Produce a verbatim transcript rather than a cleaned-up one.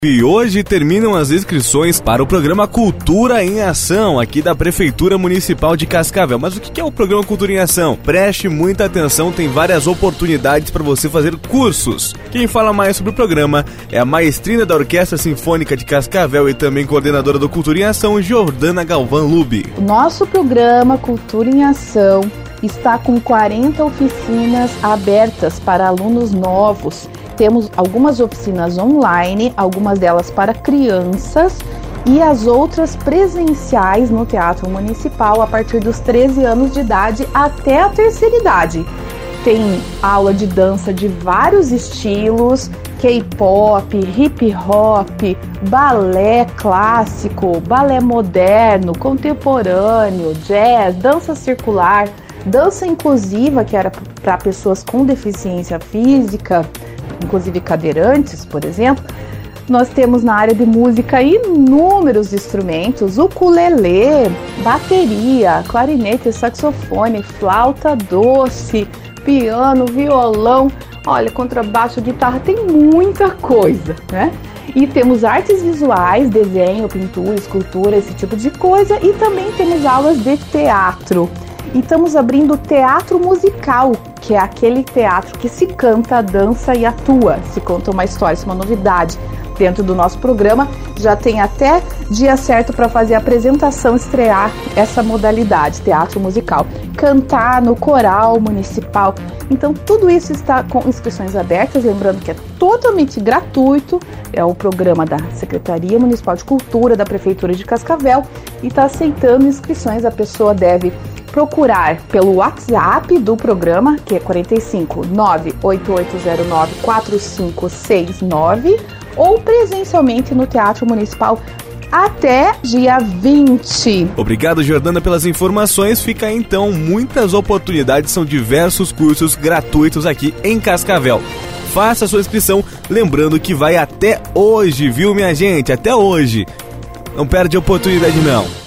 E hoje terminam as inscrições para o programa Cultura em Ação, aqui da Prefeitura Municipal de Cascavel. Mas o que é o programa Cultura em Ação? Preste muita atenção, tem várias oportunidades para você fazer cursos. Quem fala mais sobre o programa é a maestrina da Orquestra Sinfônica de Cascavel e também coordenadora do Cultura em Ação, Jordana Galvão Lube. O nosso programa Cultura em Ação está com quarenta oficinas abertas para alunos novos. Temos algumas oficinas online, algumas delas para crianças e as outras presenciais no Teatro Municipal a partir dos treze anos de idade até a terceira idade. Tem aula de dança de vários estilos, K-pop, hip hop, balé clássico, balé moderno, contemporâneo, jazz, dança circular, dança inclusiva, que era para pessoas com deficiência física, inclusive cadeirantes, por exemplo. Nós temos na área de música inúmeros instrumentos, ukulele, bateria, clarinete, saxofone, flauta doce, piano, violão, olha, contrabaixo, guitarra, tem muita coisa, né? E temos artes visuais, desenho, pintura, escultura, esse tipo de coisa, e também temos aulas de teatro. E estamos abrindo o teatro musical, que é aquele teatro que se canta, dança e atua. Se conta uma história, isso é uma novidade dentro do nosso programa. Já tem até dia certo para fazer a apresentação, estrear essa modalidade, teatro musical. Cantar no coral municipal. Então tudo isso está com inscrições abertas, lembrando que é totalmente gratuito. É o programa da Secretaria Municipal de Cultura da Prefeitura de Cascavel e está aceitando inscrições. A pessoa deve procurar pelo WhatsApp do programa, que é quarenta e cinco, nove oito oito zero nove, quatro cinco seis nove, ou presencialmente no Teatro Municipal até dia vinte. Obrigado, Jordana, pelas informações. Fica aí, então, muitas oportunidades, são diversos cursos gratuitos aqui em Cascavel. Faça a sua inscrição, lembrando que vai até hoje, viu, minha gente? Até hoje. Não perde a oportunidade, não.